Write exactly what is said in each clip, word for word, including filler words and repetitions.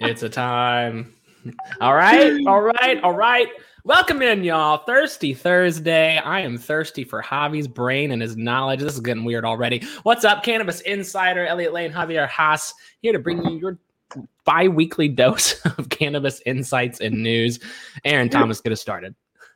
It's a time. All right, all right, all right. Welcome in, y'all. Thirsty Thursday. I am thirsty for Javi's brain and his knowledge. This is getting weird already. What's up, Cannabis Insider? Elliot Lane, Javier Haas, here to bring you your bi-weekly dose of cannabis insights and news. Aaron Thomas, get us started.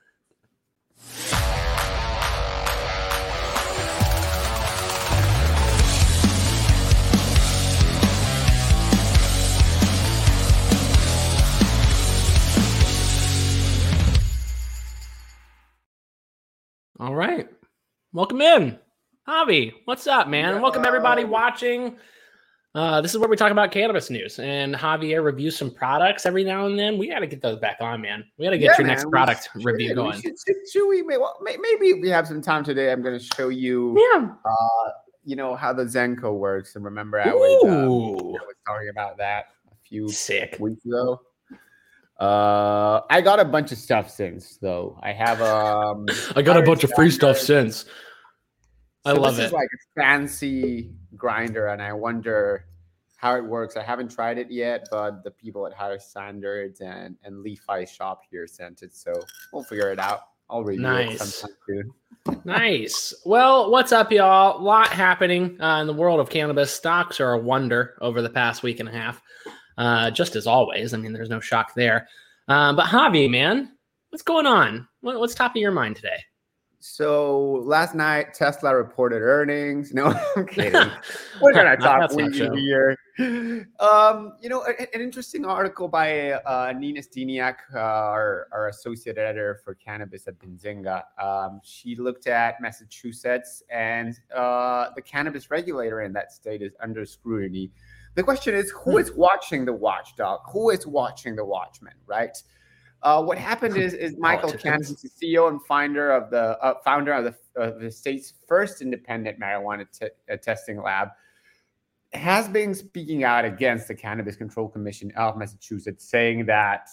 All right. Welcome in. Javi, what's up, man? Welcome, everybody watching. Uh, this is where we talk about cannabis news. And Javier reviews some products every now and then. We got to get those back on, man. We got to get yeah, your man, next product should, review going. Should, should, should we, well, maybe we have some time today. I'm going to show you, yeah. uh, you know, how the Zenko works. And remember, I was, um, I was talking about that a few Sick. weeks ago. Uh, I got a bunch of stuff since though. I have um, I got a bunch of free stuff since. I so love this it. Is like a fancy grinder, and I wonder how it works. I haven't tried it yet, but the people at Higher Standards and and Lefi Shop here sent it, so we'll figure it out. I'll review nice. it sometime soon. Nice. Well, what's up, y'all? A lot happening uh, in the world of cannabis. Stocks are a wonder over the past week and a half. Uh, just as always. I mean, there's no shock there. Uh, but Javi, man, what's going on? What, what's top of your mind today? So last night, Tesla reported earnings. No, I'm kidding. We're going to talk weedy here. Um, you know, an, an interesting article by uh, Nina Steniak, uh, our, our associate editor for cannabis at Benzinga. Um, she looked at Massachusetts, and uh, the cannabis regulator in that state is under scrutiny. The question is, who is watching the watchdog? Who is watching the watchman, right? Uh, what happened is, is Michael Kent, the C E O and founder of the uh, founder of the, of the state's first independent marijuana t- uh, testing lab, has been speaking out against the Cannabis Control Commission of Massachusetts, saying that,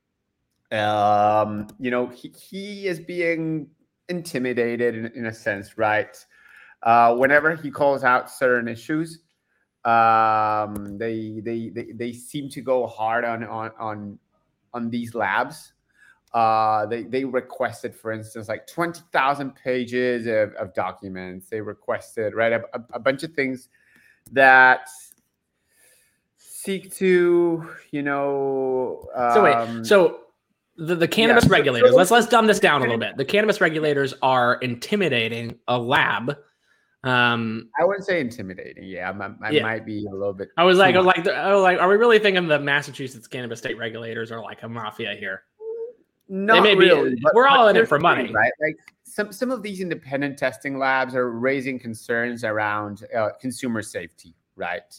um, you know, he, he is being intimidated in, in a sense, right? Uh, whenever he calls out certain issues, um they, they they they seem to go hard on on on on these labs. Uh they they requested, for instance, like twenty thousand pages of, of documents. They requested right a, a, a bunch of things that seek to, you know, um, so wait so the, the cannabis yeah, regulators so, let's let's dumb this down a little bit. The cannabis regulators are intimidating a lab. Um, I wouldn't say intimidating. Yeah, I, I yeah. might be a little bit. I was like, I was like, I was like, are we really thinking the Massachusetts cannabis state regulators are like a mafia here? Not they may really. Be, but, we're all but in it for money, right? Like some some of these independent testing labs are raising concerns around uh, consumer safety, right?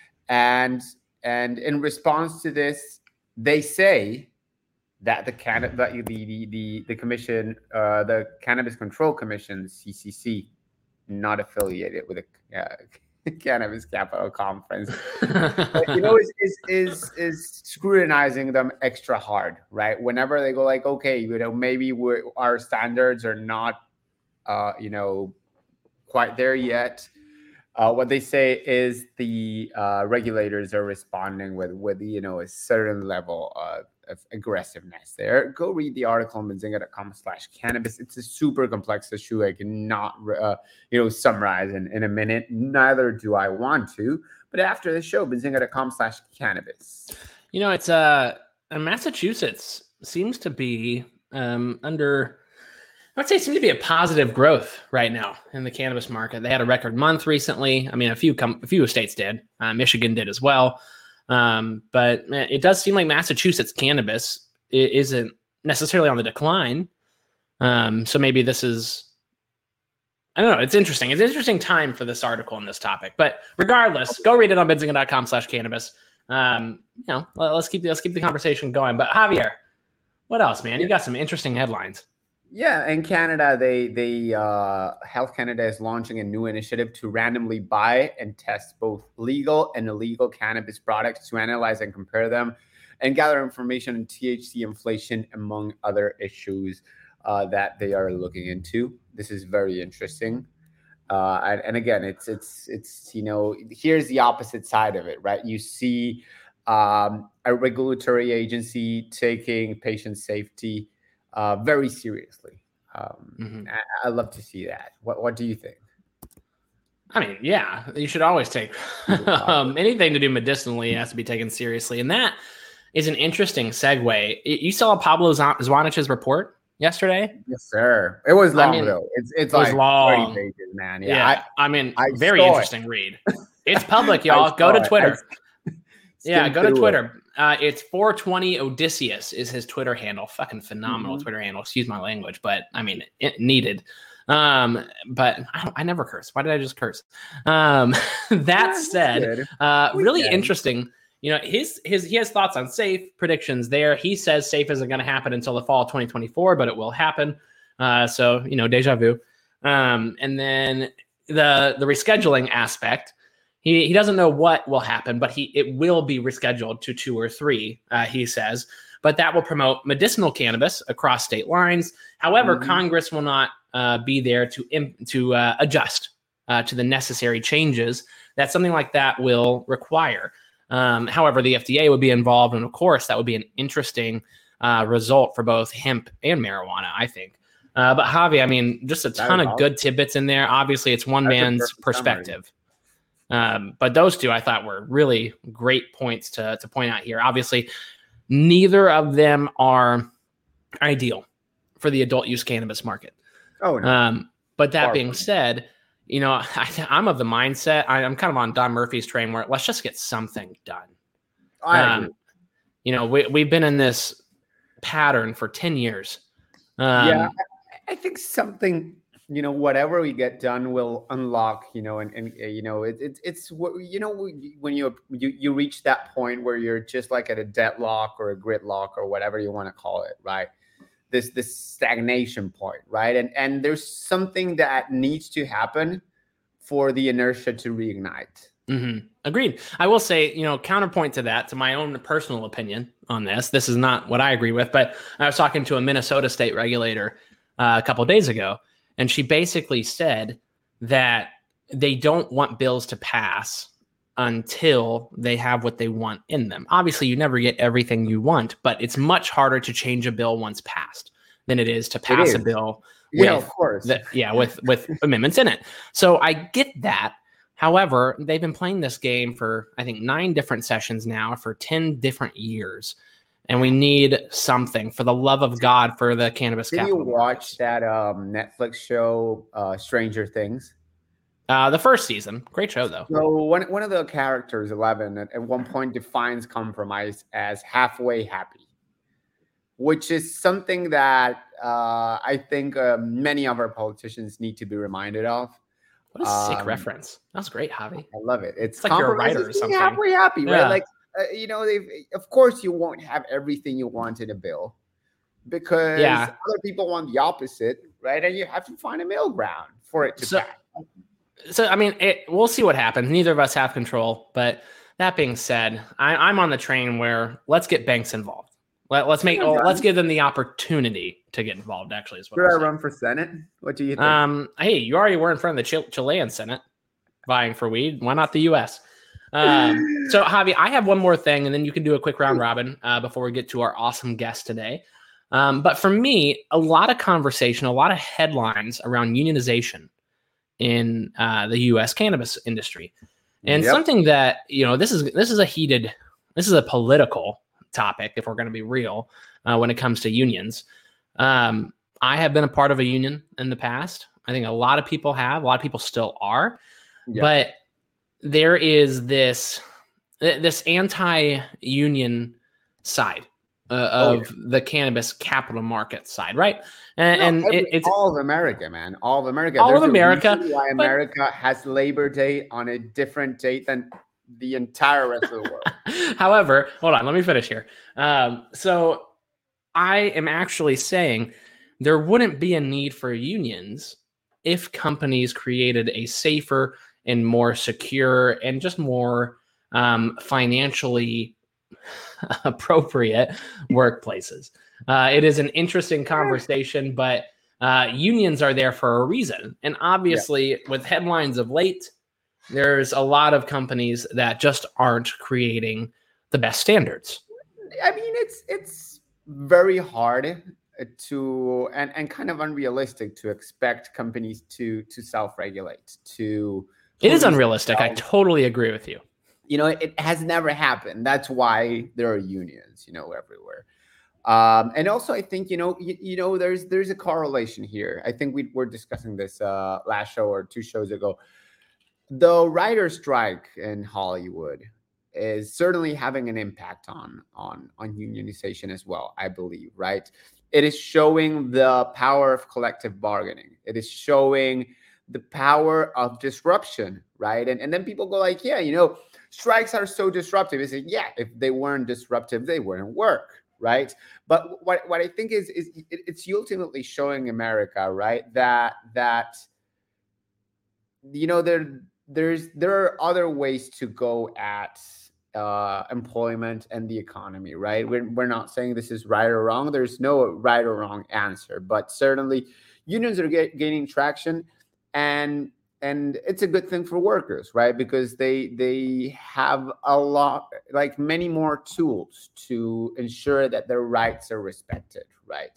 And and in response to this, they say that the can the the the, the commission, uh, the Cannabis Control Commission, C C C. Not affiliated with a uh, cannabis capital conference, but, you know, is, is is is scrutinizing them extra hard, right? Whenever they go like, okay, you know, maybe we're, our standards are not, uh, you know, quite there yet. Uh, what they say is the uh, regulators are responding with with you know a certain level of, of aggressiveness. There, go read the article on benzinga dot com slash cannabis. It's a super complex issue. I cannot uh, you know summarize in, in a minute. Neither do I want to. But after the show, benzinga dot com slash cannabis. You know, it's uh, Massachusetts seems to be um, under. I would say it seems to be a positive growth right now in the cannabis market. They had a record month recently. I mean, a few com- a few states did. Uh, Michigan did as well. Um, but man, it does seem like Massachusetts cannabis isn't necessarily on the decline. Um, so maybe this is, I don't know. It's interesting. It's an interesting time for this article and this topic. But regardless, go read it on benzinga dot com slash cannabis. Um, you know, let's keep let's keep the conversation going. But Javier, what else, man? You got some interesting headlines. Yeah, in Canada, they they uh, Health Canada is launching a new initiative to randomly buy and test both legal and illegal cannabis products to analyze and compare them, and gather information on T H C inflation, among other issues uh, that they are looking into. This is very interesting, uh, and, and again, it's it's it's you know here's the opposite side of it, right? You see um, a regulatory agency taking patient safety uh, very seriously. Um, mm-hmm. I, I love to see that. What What do you think? I mean, yeah, you should always take um, anything to do medicinally has to be taken seriously, and that is an interesting segue. You saw Pablo Zwanig's report yesterday? Yes, sir. It was long I mean, though. It's it's it like long. thirty pages, man. Yeah, yeah I, I mean, I very interesting it. read. It's public, y'all. Go to Twitter. Yeah, go to Twitter. Uh, it's four twenty Odysseus is his Twitter handle. Fucking phenomenal mm-hmm. Twitter handle. Excuse my language, but I mean, it needed. Um, but I, don't, I never curse. Why did I just curse? Um, that yeah, said, uh, really can. interesting. You know, his his he has thoughts on SAFE predictions there. He says SAFE isn't going to happen until the fall of twenty twenty-four, but it will happen. Uh, so you know, deja vu. Um, and then the the rescheduling aspect. He he doesn't know what will happen, but he it will be rescheduled to two or three. Uh, he says, but that will promote medicinal cannabis across state lines. However, mm-hmm. Congress will not uh, be there to imp- to uh, adjust uh, to the necessary changes that something like that will require. Um, however, the F D A would be involved, and of course, that would be an interesting uh, result for both hemp and marijuana, I think. Uh, but Javi, I mean, just a ton of awesome. good tidbits in there. Obviously, it's one That's man's perspective. Um, but those two I thought were really great points to, to point out here. Obviously, neither of them are ideal for the adult use cannabis market. Oh, no. Um, but that Far being said, you know, I, I'm of the mindset, I, I'm kind of on Don Murphy's train where let's just get something done. I um, agree. You know, we, we've been in this pattern for ten years. Um, yeah, I, I think something... you know, whatever we get done will unlock, you know, and, and uh, you know, it, it, it's what, you know, when you, you, you reach that point where you're just like at a deadlock or a gridlock or whatever you want to call it, right? This, this stagnation point, right? And, and there's something that needs to happen for the inertia to reignite. Mm-hmm. Agreed. I will say, you know, counterpoint to that, to my own personal opinion on this, this is not what I agree with, but I was talking to a Minnesota state regulator uh, a couple of days ago. And she basically said that they don't want bills to pass until they have what they want in them. Obviously, you never get everything you want, but it's much harder to change a bill once passed than it is to pass is. a bill. Yeah, with of course. The, yeah, with, with amendments in it. So I get that. However, they've been playing this game for, I think, nine different sessions now for ten different years. And we need something, for the love of God, for the cannabis. Did you watch that um, Netflix show, uh, Stranger Things? Uh, the first season. Great show, though. So one, one of the characters, Eleven, at, at one point defines compromise as halfway happy, which is something that uh, I think uh, many of our politicians need to be reminded of. What a um, sick reference. That was great, Javi. I love it. It's, it's like you're a writer or something. Halfway happy, yeah. right? Like, Uh, you know, of course, you won't have everything you want in a bill because yeah. other people want the opposite, right? And you have to find a middle ground for it to so, pass. So, I mean, it, we'll see what happens. Neither of us have control. But that being said, I, I'm on the train where let's get banks involved. Let, let's make. Oh, let's give them the opportunity to get involved. Actually, is what should I run for Senate? What do you think? Um, hey, you already were in front of the Chil- Chilean Senate, vying for weed. Why not the U S? Um, so Javi, I have one more thing, and then you can do a quick round robin uh, before we get to our awesome guest today. Um, but for me, a lot of conversation, a lot of headlines around unionization in uh, the U S cannabis industry, and yep. something that you know this is this is a heated, this is a political topic if we're going to be real uh, when it comes to unions. Um, I have been a part of a union in the past. I think a lot of people have, a lot of people still are, yep. but there is this this anti-union side uh, of oh, yeah. the cannabis capital market side, right? And, no, and every, it, it's all of America, man, all of America. All There's of America. Why America but, has Labor Day on a different date than the entire rest of the world. However, hold on, let me finish here. Um, so I am actually saying there wouldn't be a need for unions if companies created a safer and more secure and just more um, financially appropriate workplaces. Uh, it is an interesting conversation, but uh, unions are there for a reason. And obviously, yeah. with headlines of late, there's a lot of companies that just aren't creating the best standards? I mean, it's it's very hard to and, and kind of unrealistic to expect companies to to self-regulate. To it is unrealistic. I totally agree with you. You know, it has never happened. That's why there are unions, you know, everywhere. Um, and also, I think, you know, you, you know, there's there's a correlation here. I think we were discussing this uh, last show or two shows ago. The writer's strike in Hollywood is certainly having an impact on on on unionization as well, I believe, right? It is showing the power of collective bargaining. It is showing the power of disruption, right? And, and then people go like, yeah, you know, strikes are so disruptive. It's like, yeah, if they weren't disruptive, they wouldn't work, right? But what, what I think is, is it, it's ultimately showing America, right, that, that you know, there, there's there are other ways to go at uh, employment and the economy, right? We're, we're not saying this is right or wrong. There's no right or wrong answer, but certainly unions are get, gaining traction, and and it's a good thing for workers, right? Because they they have a lot, like many more tools to ensure that their rights are respected, right?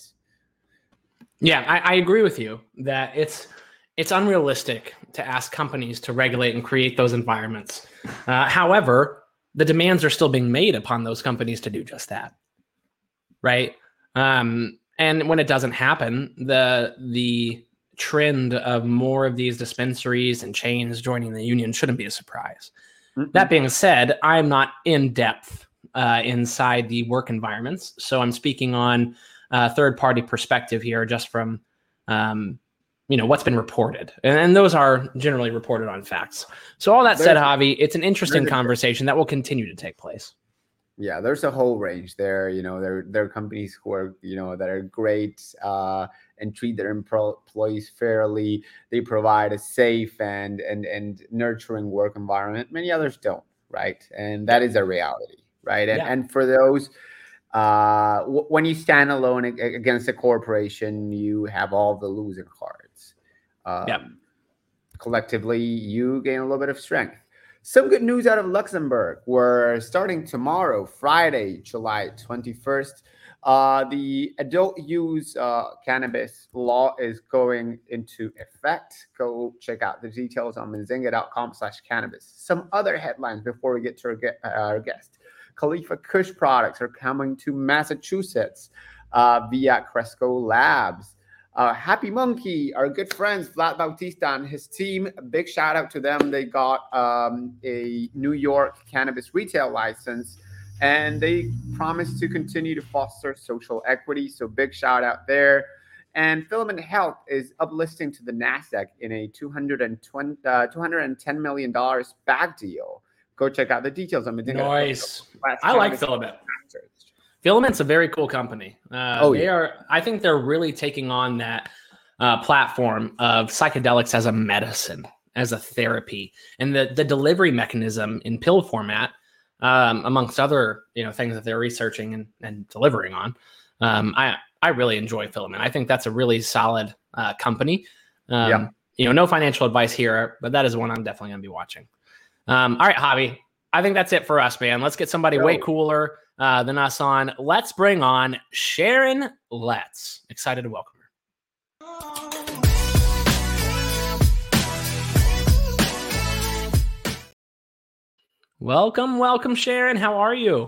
Yeah, I, I agree with you that it's it's unrealistic to ask companies to regulate and create those environments. Uh, however, the demands are still being made upon those companies to do just that, right? Um, and when it doesn't happen, the the trend of more of these dispensaries and chains joining the union shouldn't be a surprise. Mm-hmm. That being said, I'm not in depth uh, inside the work environments, so I'm speaking on a third-party perspective here, just from um, you know what's been reported, and, and those are generally reported on facts. So all that said, Javi, it's an interesting conversation that will continue to take place. Yeah, there's a whole range there. You know, there there are companies who are you know that are great uh, and treat their employees fairly. They provide a safe and and and nurturing work environment. Many others don't, right? And that is a reality, right? And yeah. and for those. Uh, w- when you stand alone ag- against a corporation, you have all the losing cards. Um, yep. Collectively, you gain a little bit of strength. Some good news out of Luxembourg. We're starting tomorrow, Friday, July twenty-first. Uh, the adult use uh, cannabis law is going into effect. Go check out the details on benzinga.com slash cannabis. Some other headlines before we get to our, ge- uh, our guest. Khalifa Kush products are coming to Massachusetts uh, via Cresco Labs. Uh, Happy Monkey, our good friends, Vlad Bautista and his team, a big shout out to them. They got um, a New York cannabis retail license, and they promise to continue to foster social equity. So big shout out there. And Filament Health is uplisting to the NASDAQ in a two hundred ten million dollars SPAC deal. Go check out the details on the Nice. I like Filament. Filament's a very cool company. Uh, oh, they yeah. are. I think they're really taking on that uh, platform of psychedelics as a medicine, as a therapy, and the the delivery mechanism in pill format, um, amongst other you know things that they're researching and, and delivering on. Um, I I really enjoy Filament. I think that's a really solid uh, company. Um, yeah. You know, no financial advice here, but that is one I'm definitely going to be watching. Um, all right, Javi, I think that's it for us, man. Let's get somebody way cooler uh, than us on. Let's bring on Sharon Letts. Excited to welcome her. Welcome, welcome, Sharon. How are you?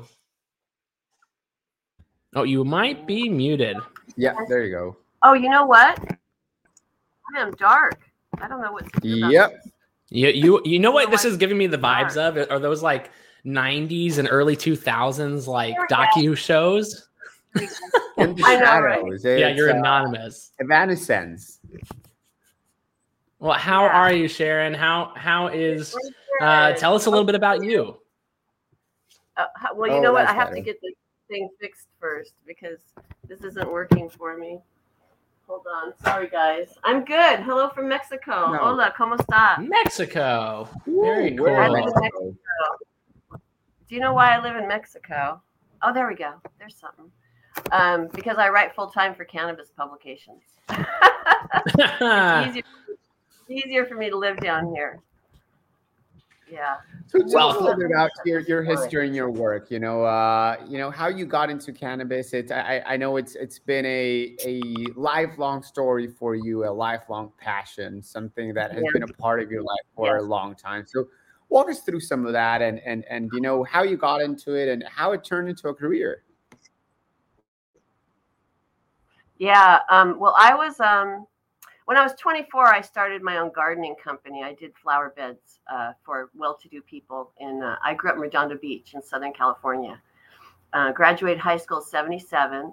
Oh, you might be muted. Yeah, there you go. Oh, you know what? I am dark. I don't know what to do. Yep. You you you know what this is giving me the vibes of? Are those like nineties and early two thousands like docu shows? In the shadows. Yeah, you're anonymous. Uh, Evanescence. Well, how yeah. are you, Sharon? How how is? Uh, tell us a little bit about you. Uh, well, you oh, know what? I have better. to get this thing fixed first because this isn't working for me. Hold on. Sorry, guys. I'm good. Hello from Mexico. No. Hola, ¿cómo está? Mexico. Very Ooh, cool. I live in Mexico. Do you know why I live in Mexico? Oh, there we go. There's something. Um, because I write full-time for cannabis publications. It's easier, easier for me to live down here. Yeah. So tell us a little bit about your, your history and your work. You know, uh, you know how you got into cannabis. It's I, I know it's it's been a a lifelong story for you, a lifelong passion, something that has yeah. been a part of your life for yes. a long time. So walk us through some of that, and and and you know how you got into it and how it turned into a career. Yeah. Um, well, I was. Um, When I was twenty-four, I started my own gardening company. I did flower beds uh, for well-to-do people. In uh, I grew up in Redondo Beach in Southern California. Uh, graduated high school seventy-seven.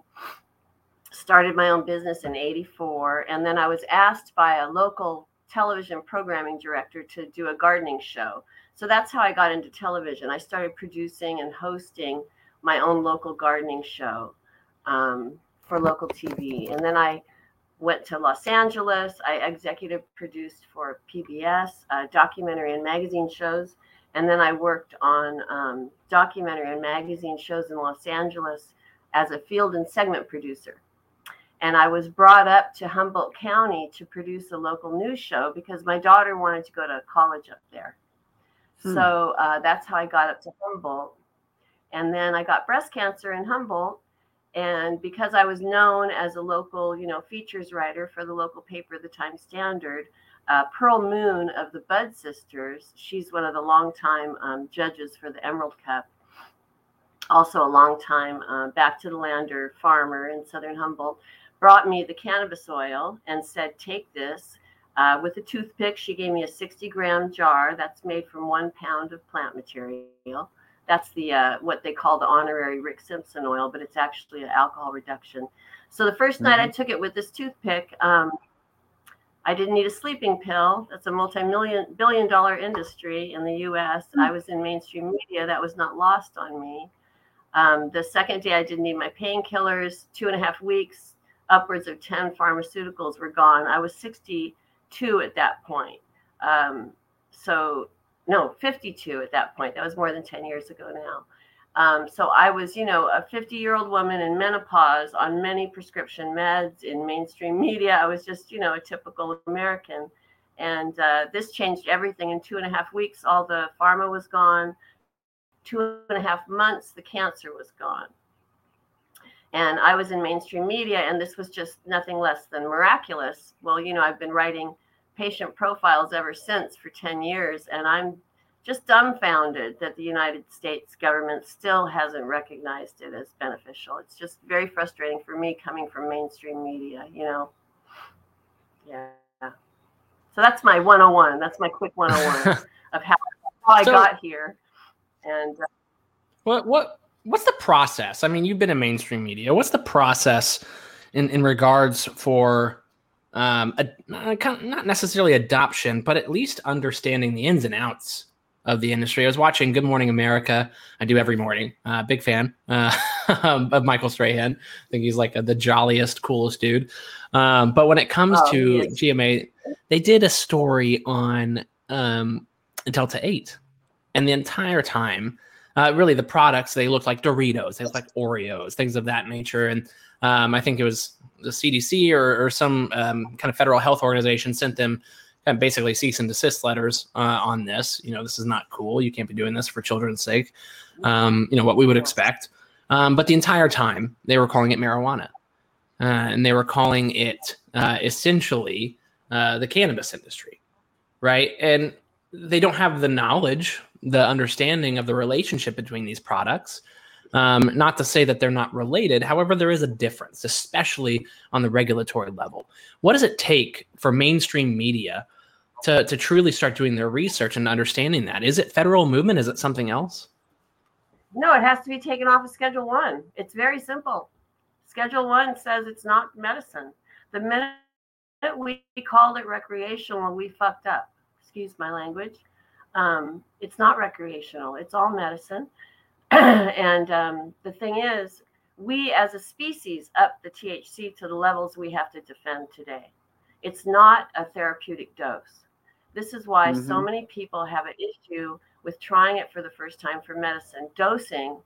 Started my own business in eighty-four, and then I was asked by a local television programming director to do a gardening show. So that's how I got into television. I started producing and hosting my own local gardening show um, for local T V, and then I went to Los Angeles. I executive produced for P B S, uh, documentary and magazine shows. And then I worked on um, documentary and magazine shows in Los Angeles as a field and segment producer. And I was brought up to Humboldt County to produce a local news show because my daughter wanted to go to college up there. Hmm. So uh, that's how I got up to Humboldt. And then I got breast cancer in Humboldt. And because I was known as a local, you know, features writer for the local paper, the Times Standard, uh, Pearl Moon of the Bud Sisters, she's one of the longtime um, judges for the Emerald Cup, also a longtime uh, back to the lander farmer in Southern Humboldt, brought me the cannabis oil and said, take this. Uh, with a toothpick, she gave me a sixty gram jar that's made from one pound of plant material. That's the uh, what they call the honorary Rick Simpson oil, but it's actually an alcohol reduction. So the first mm-hmm. night I took it with this toothpick, um, I didn't need a sleeping pill. That's a multi-million billion dollar industry in the U S. Mm-hmm. I was in mainstream media. That was not lost on me. Um, the second day I didn't need my painkillers. Two and a half weeks, upwards of ten pharmaceuticals were gone. I was sixty-two at that point. Um, so No, fifty-two at that point. That was more than ten years ago now. Um, so I was, you know, a fifty-year-old woman in menopause on many prescription meds in mainstream media. I was just, you know, a typical American. And uh, this changed everything. In two and a half weeks, all the pharma was gone. Two and a half months, the cancer was gone. And I was in mainstream media, and this was just nothing less than miraculous. Well, you know, I've been writing patient profiles ever since for ten years. And I'm just dumbfounded that the United States government still hasn't recognized it as beneficial. It's just very frustrating for me coming from mainstream media, you know? Yeah. So that's my one oh one. That's my quick one oh one of how, how I so, got here. And uh, what, what, what's the process? I mean, you've been in mainstream media. What's the process in, in regards for Um, a, not necessarily adoption, but at least understanding the ins and outs of the industry? I was watching Good Morning America. I do every morning. Uh, big fan uh, of Michael Strahan. I think he's like a, the jolliest, coolest dude. Um, but when it comes oh, to G M A, they did a story on um, Delta eight. And the entire time, uh, really the products, they look like Doritos. They look like Oreos, things of that nature. And um, I think it was the C D C or, or some um, kind of federal health organization sent them kind of basically cease and desist letters uh, on this. You know, this is not cool. You can't be doing this for children's sake. Um, you know, what we would expect. Um, but the entire time they were calling it marijuana. Uh, and they were calling it uh, essentially uh, the cannabis industry, right? And they don't have the knowledge, the understanding of the relationship between these products. Um, not to say that they're not related. However, there is a difference, especially on the regulatory level. What does it take for mainstream media to, to truly start doing their research and understanding that? Is it federal movement? Is it something else? No, it has to be taken off of Schedule One. It's very simple. Schedule One says it's not medicine. The minute we called it recreational, we fucked up. Excuse my language. Um, it's not recreational. It's all medicine. And um, the thing is, we as a species up the T H C to the levels we have to defend today. It's not a therapeutic dose. This is why mm-hmm. so many people have an issue with trying it for the first time for medicine. Dosing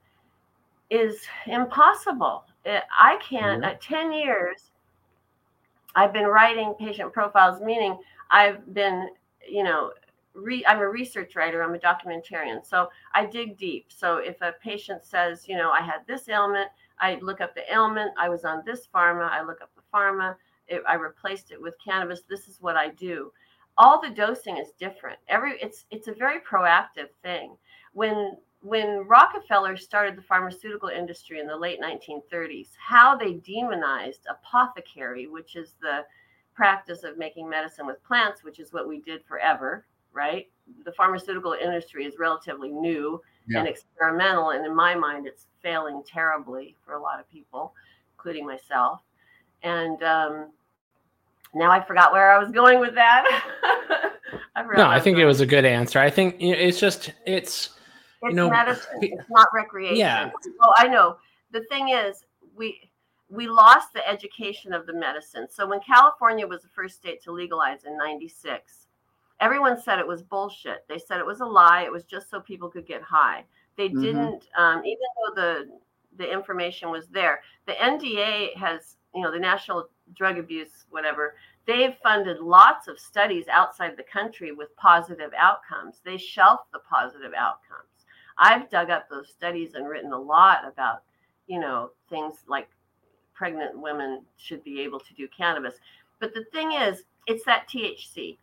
is impossible. It, I can't, mm-hmm. at ten years, I've been writing patient profiles, meaning I've been, you know, re, I'm a research writer. I'm a documentarian. So I dig deep. So if a patient says, you know, I had this ailment, I look up the ailment. I was on this pharma. I look up the pharma. It, I replaced it with cannabis. This is what I do. All the dosing is different. Every it's it's a very proactive thing. When when Rockefeller started the pharmaceutical industry in the late nineteen thirties, how they demonized apothecary, which is the practice of making medicine with plants, which is what we did forever, right? The pharmaceutical industry is relatively new yeah. and experimental, and in my mind, it's failing terribly for a lot of people, including myself. And um, now I forgot where I was going with that. I no, I think it was a good answer. I think you know, it's just it's. It's you know, medicine. It's not recreation. Yeah. Oh, I know. The thing is, we we lost the education of the medicine. So when California was the first state to legalize in ninety-six, everyone said it was bullshit. They said it was a lie. It was just so people could get high. They mm-hmm. didn't, um, even though the the information was there. The N D A has, you know, the National Drug Abuse, whatever. They've funded lots of studies outside the country with positive outcomes. They shelved the positive outcomes. I've dug up those studies and written a lot about, you know, things like pregnant women should be able to do cannabis. But the thing is, it's that T H C.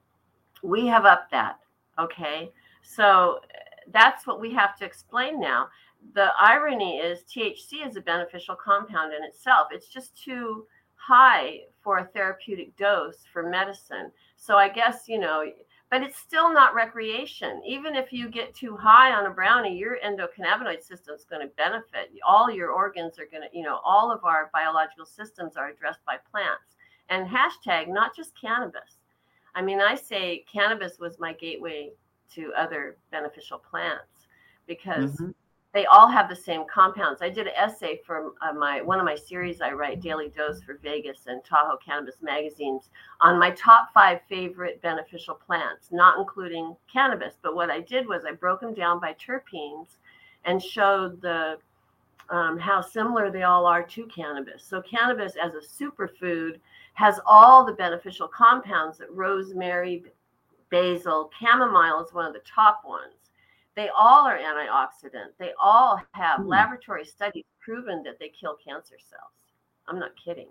We have upped that, okay? So that's what we have to explain now. The irony is T H C is a beneficial compound in itself. It's just too high for a therapeutic dose for medicine. So I guess, you know, but it's still not recreation. Even if you get too high on a brownie, your endocannabinoid system is going to benefit. All your organs are going to, you know, all of our biological systems are addressed by plants. And hashtag, not just cannabis. I mean, I say cannabis was my gateway to other beneficial plants because mm-hmm. they all have the same compounds. I did an essay for uh, my one of my series I write, Daily Dose for Vegas and Tahoe Cannabis magazines, on my top five favorite beneficial plants, not including cannabis. But what I did was I broke them down by terpenes and showed the um, how similar they all are to cannabis. So cannabis as a superfood has all the beneficial compounds that rosemary, basil, chamomile is one of the top ones. They all are antioxidant. They all have mm. laboratory studies proven that they kill cancer cells. I'm not kidding.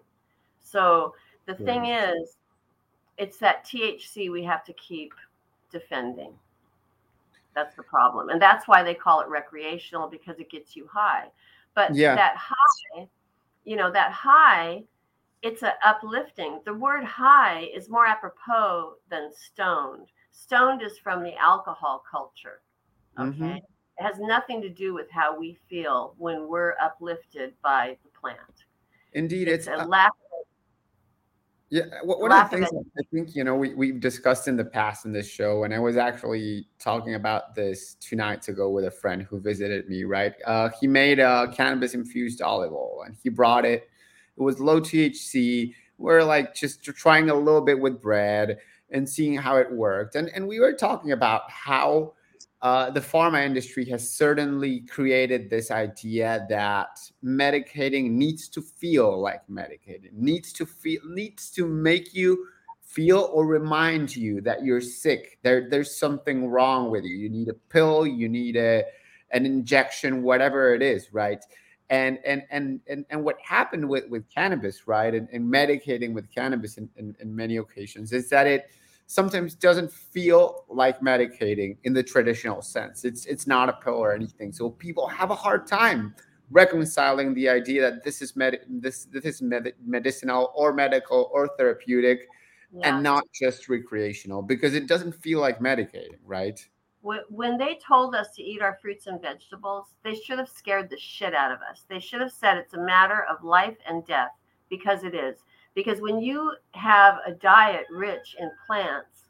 So the yeah. thing is, it's that T H C we have to keep defending. That's the problem. And that's why they call it recreational, because it gets you high. But yeah. that high, you know, that high, it's a uplifting. The word high is more apropos than stoned. Stoned is from the alcohol culture. Okay. Mm-hmm. It has nothing to do with how we feel when we're uplifted by the plant. Indeed, it's, it's a uh, lack of yeah. One of the things of I think, you know, we, we've discussed in the past in this show, and I was actually talking about this two nights ago with a friend who visited me, right? Uh, he made a cannabis infused olive oil and he brought it. It was low T H C. We're like just trying a little bit with bread and seeing how it worked. And, and we were talking about how Uh, the pharma industry has certainly created this idea that medicating needs to feel like medicating, needs to feel, needs to make you feel or remind you that you're sick. There, there's something wrong with you. You need a pill, you need a, an injection, whatever it is, right? And and and and, and what happened with, with cannabis, right, and, and medicating with cannabis in, in, in many occasions is that it sometimes doesn't feel like medicating in the traditional sense. It's it's not a pill or anything. So people have a hard time reconciling the idea that this is med this this is med medicinal or medical or therapeutic, yeah. and not just recreational, because it doesn't feel like medicating, right? When they told us to eat our fruits and vegetables, they should have scared the shit out of us. They should have said it's a matter of life and death, because it is. Because when you have a diet rich in plants,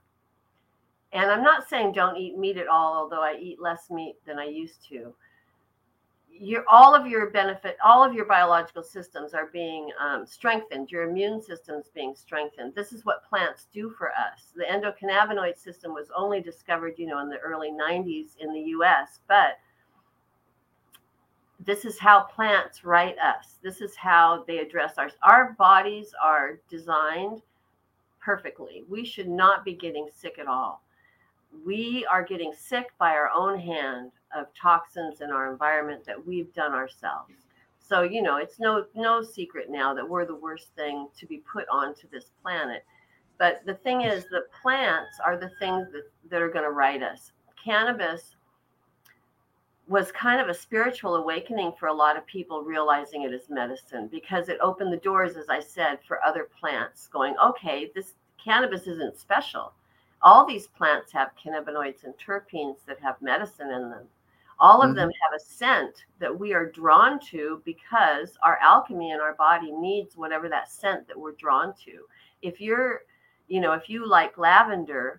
and I'm not saying don't eat meat at all, although I eat less meat than I used to, your all of your benefit, all of your biological systems are being um, strengthened. Your immune system is being strengthened. This is what plants do for us. The endocannabinoid system was only discovered, you know, in the early nineties in the U S, but this is how plants right us. This is how they address ours. Our bodies are designed perfectly. We should not be getting sick at all. we are getting sick by our own hand of toxins in our environment that we've done ourselves. So, you know, it's no no secret now that we're the worst thing to be put onto this planet. But the thing is, the plants are the things that, that are going to right us. Cannabis was kind of a spiritual awakening for a lot of people, realizing it as medicine, because it opened the doors, as I said, for other plants going, okay, this cannabis isn't special. All these plants have cannabinoids and terpenes that have medicine in them. All of mm-hmm. them have a scent that we are drawn to because our alchemy in our body needs whatever that scent that we're drawn to. If you're, you know, if you like lavender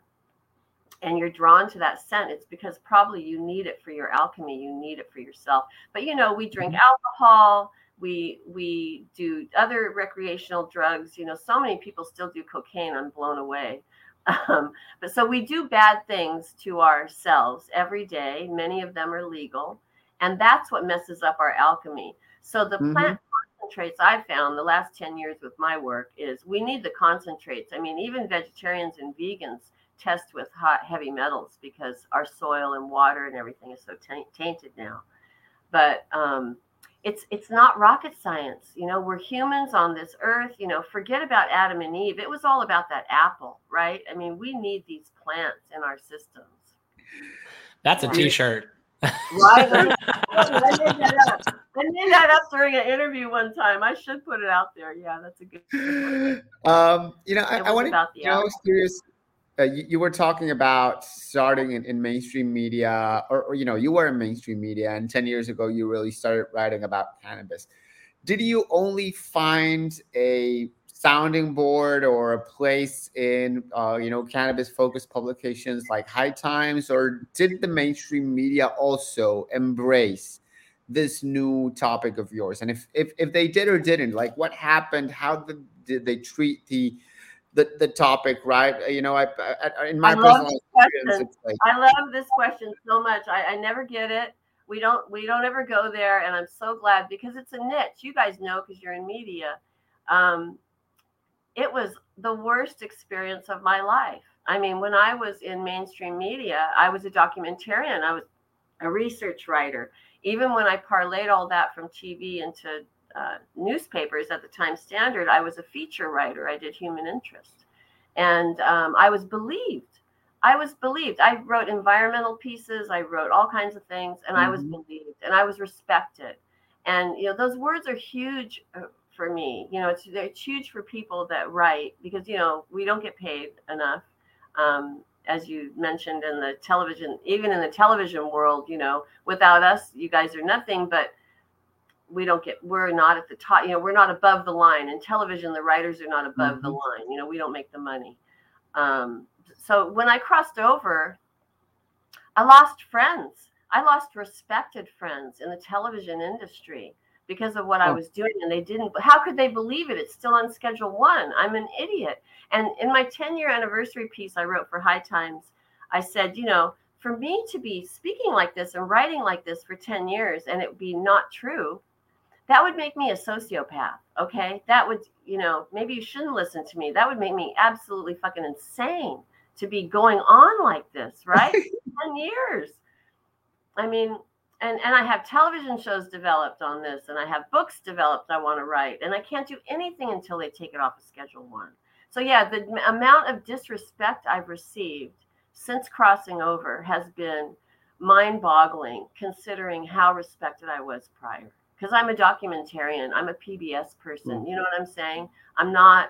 and you're drawn to that scent, it's because probably you need it for your alchemy. You need it for yourself. But, you know, we drink mm-hmm. alcohol. We we do other recreational drugs. You know, so many people still do cocaine. I'm blown away. Um, but so we do bad things to ourselves every day. Many of them are legal. And that's what messes up our alchemy. So the mm-hmm. plant concentrates I've found the last ten years with my work is we need the concentrates. I mean, even vegetarians and vegans test with hot, heavy metals because our soil and water and everything is so t- tainted now. But um, it's it's not rocket science. You know, we're humans on this earth. You know, forget about Adam and Eve. It was all about that apple, right? I mean, we need these plants in our systems. That's a right. T-shirt. Right? I made that up. I made that up during an interview one time. I should put it out there. Yeah, that's a good one. Um, you know, I, I wanted, you know, I was curious. Uh, you, you were talking about starting in, in mainstream media, or, or, you know, you were in mainstream media, and ten years ago, you really started writing about cannabis. Did you only find a sounding board or a place in, uh, you know, cannabis-focused publications like High Times, or did the mainstream media also embrace this new topic of yours? And if if, if they did or didn't, like, what happened? How did, did they treat the The, the topic, right? You know, I, I in my I personal experience, it's like, I love this question so much. I, I never get it. We don't we don't ever go there, and I'm so glad because it's a niche. You guys know because you're in media. Um, it was the worst experience of my life. I mean, when I was in mainstream media, I was a documentarian. I was a research writer. Even when I parlayed all that from T V into Uh, newspapers at the Times Standard, I was a feature writer. I did human interest, and um, I was believed. I was believed. I wrote environmental pieces. I wrote all kinds of things, and mm-hmm. I was believed, and I was respected. And you know, those words are huge for me. You know, it's it's huge for people that write because you know we don't get paid enough. Um, as you mentioned in the television, even in the television world, you know, without us, you guys are nothing. But we don't get, we're not at the top, you know, we're not above the line. In television, the writers are not above mm-hmm. the line. You know, we don't make the money. Um, so when I crossed over, I lost friends. I lost respected friends in the television industry because of what oh. I was doing. And they didn't, how could they believe it? It's still on Schedule One. I'm an idiot. And in my ten year anniversary piece I wrote for High Times, I said, you know, for me to be speaking like this and writing like this for ten years and it would be not true, that would make me a sociopath, okay? That would, you know, maybe you shouldn't listen to me. That would make me absolutely fucking insane to be going on like this, right? ten years. I mean, and, and I have television shows developed on this, and I have books developed I want to write, and I can't do anything until they take it off of Schedule One. So yeah, the amount of disrespect I've received since crossing over has been mind-boggling, considering how respected I was prior. Because I'm a documentarian, I'm a P B S person. You know what I'm saying? I'm not,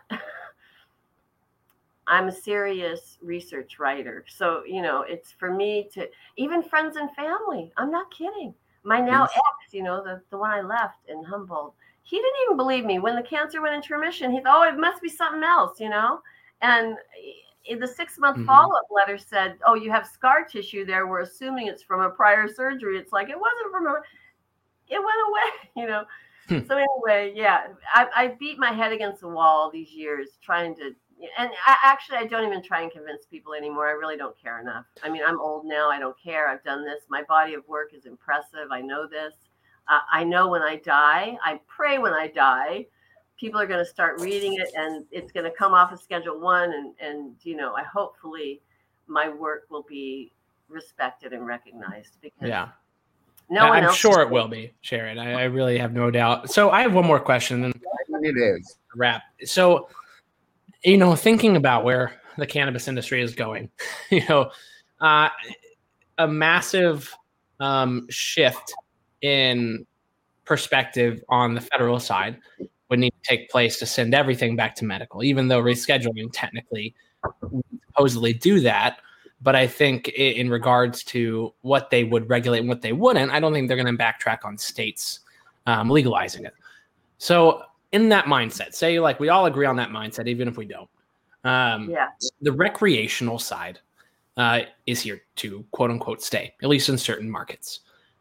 I'm a serious research writer. So, you know, it's for me to, even friends and family, I'm not kidding. My now yes. ex, you know, the, the one I left in Humboldt, he didn't even believe me. When the cancer went into remission, he thought, oh, it must be something else, you know? And in the six-month mm-hmm. follow-up letter said, oh, you have scar tissue there. We're assuming it's from a prior surgery. It's like, it wasn't from a, it went away, you know? So anyway, yeah, I, I beat my head against the wall these years trying to, and I, actually, I don't even try and convince people anymore. I really don't care enough. I mean, I'm old now. I don't care. I've done this. My body of work is impressive. I know this. Uh, I know when I die, I pray when I die, people are going to start reading it and it's going to come off of Schedule One. And, and, you know, I hopefully my work will be respected and recognized. Because yeah. No one I'm else sure it will be, Sharon. I, I really have no doubt. So I have one more question. And it is. Wrap. So, you know, thinking about where the cannabis industry is going, you know, uh, a massive um, shift in perspective on the federal side would need to take place to send everything back to medical, even though rescheduling technically would supposedly do that. But I think in regards to what they would regulate and what they wouldn't, I don't think they're going to backtrack on states um, legalizing it. So in that mindset, say like we all agree on that mindset, even if we don't. Um, yeah. The recreational side uh, is here to quote unquote stay, at least in certain markets.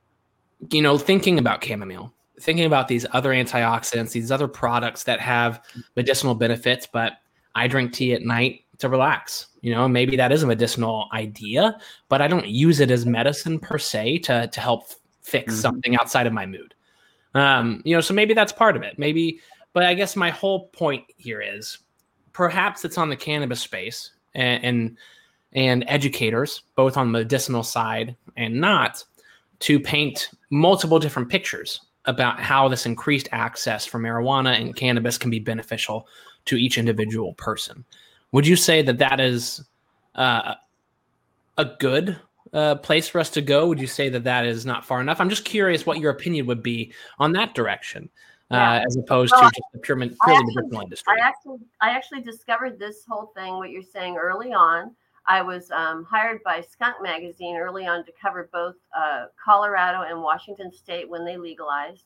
You know, thinking about chamomile, thinking about these other antioxidants, these other products that have medicinal benefits, but I drink tea at night to relax. You know, maybe that is a medicinal idea, but I don't use it as medicine per se to, to help fix mm-hmm. something outside of my mood. Um, you know, so maybe that's part of it. Maybe, but I guess my whole point here is perhaps it's on the cannabis space and, and, and educators, both on the medicinal side and not, to paint multiple different pictures about how this increased access for marijuana and cannabis can be beneficial to each individual person. Would you say that that is uh, a good uh, place for us to go? Would you say that that is not far enough? I'm just curious what your opinion would be on that direction, uh, yeah. as opposed well, to just the pure, purely actually, medicinal industry. I actually, I actually discovered this whole thing, what you're saying early on. I was um, hired by Skunk Magazine early on to cover both uh, Colorado and Washington State when they legalized,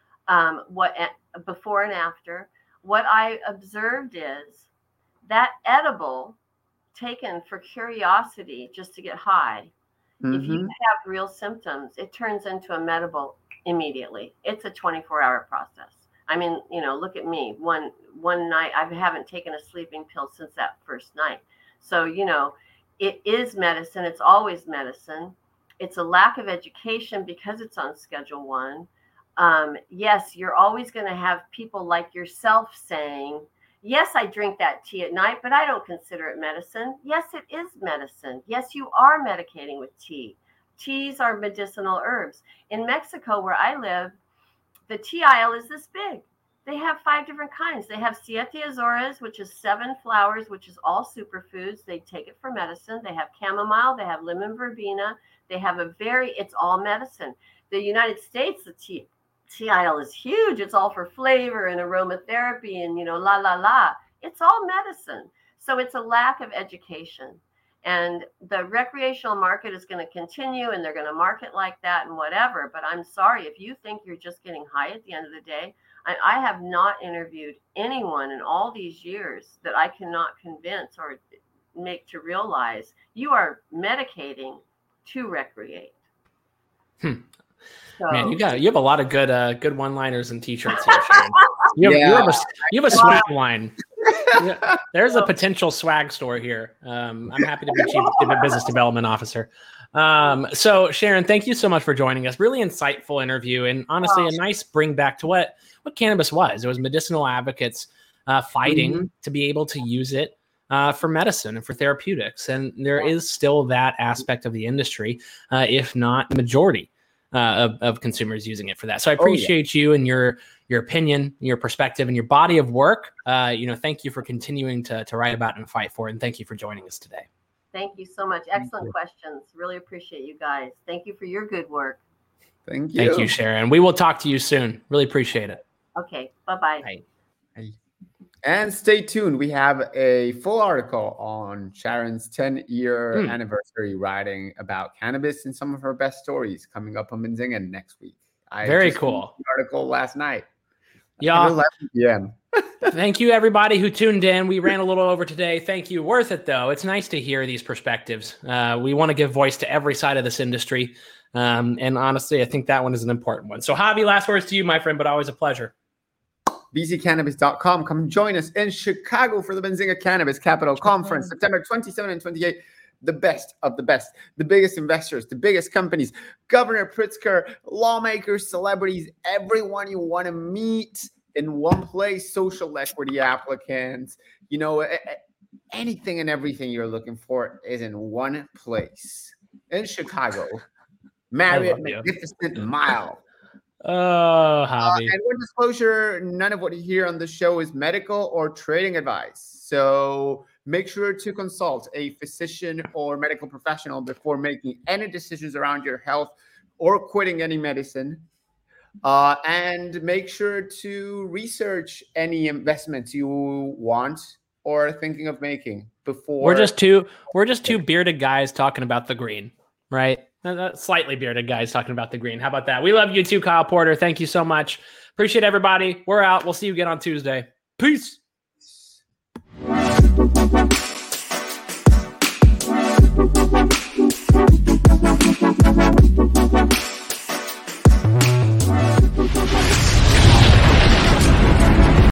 um, what before and after. What I observed is that edible taken for curiosity just to get high, mm-hmm. if you have real symptoms, it turns into a medical immediately. It's a twenty-four hour process. I mean, you know, look at me. One one night, I haven't taken a sleeping pill since that first night. So, you know, it is medicine. It's always medicine. It's a lack of education because it's on Schedule One. Um, yes, you're always going to have people like yourself saying, yes, I drink that tea at night, but I don't consider it medicine. Yes, it is medicine. Yes, you are medicating with tea. Teas are medicinal herbs. In Mexico, where I live, the tea aisle is this big. They have five different kinds. They have Siete Azores, which is seven flowers, which is all superfoods. They take it for medicine. They have chamomile. They have lemon verbena. They have a very, it's all medicine. The United States, the tea, tea aisle is huge. It's all for flavor and aromatherapy and, you know, la, la, la. It's all medicine. So it's a lack of education. And the recreational market is going to continue and they're going to market like that and whatever. But I'm sorry, if you think you're just getting high at the end of the day, I, I have not interviewed anyone in all these years that I cannot convince or make to realize you are medicating to recreate. Hmm. So, man, you got you have a lot of good uh, good one-liners and t-shirts here, Sharon. You have, yeah. you have a you have a swag line. Yeah, there's a potential swag store here. Um, I'm happy to be chief business development officer. Um, so Sharon, thank you so much for joining us. Really insightful interview, and honestly, a nice bring back to what what cannabis was. It was medicinal advocates uh, fighting mm-hmm. to be able to use it uh, for medicine and for therapeutics, and there is still that aspect of the industry, uh, if not the majority. Uh, of, of consumers using it for that. So I appreciate oh, yeah. you and your your opinion, your perspective, and your body of work. Uh, you know, thank you for continuing to to write about and fight for it. And thank you for joining us today. Thank you so much. Excellent questions. Really appreciate you guys. Thank you for your good work. Thank you. Thank you, Sharon. We will talk to you soon. Really appreciate it. Okay. Bye-bye. Bye. Bye. And stay tuned. We have a full article on Sharon's ten-year mm. anniversary writing about cannabis and some of her best stories coming up on Benzinga next week. I Very cool. The article last night. Yeah. Yeah. Thank you, everybody who tuned in. We ran a little over today. Thank you. Worth it, though. It's nice to hear these perspectives. Uh, we want to give voice to every side of this industry. Um, and honestly, I think that one is an important one. So, Javi, last words to you, my friend, but always a pleasure. B Z Cannabis dot com. Come join us in Chicago for the Benzinga Cannabis Capital Conference, September twenty-seventh and twenty-eighth. The best of the best, the biggest investors, the biggest companies, Governor Pritzker, lawmakers, celebrities, everyone you want to meet in one place, social equity applicants, you know, anything and everything you're looking for is in one place in Chicago. Marriott Magnificent Mile. Oh, Javi. Uh, and one disclosure, none of what you hear on the show is medical or trading advice. So make sure to consult a physician or medical professional before making any decisions around your health or quitting any medicine. Uh, and make sure to research any investments you want or are thinking of making before. We're just two, we're just two bearded guys talking about the green, right? Uh, slightly bearded guys talking about the green. How about that? We love you too, Kyle Porter. Thank you so much. Appreciate everybody. We're out. We'll see you again on Tuesday. Peace.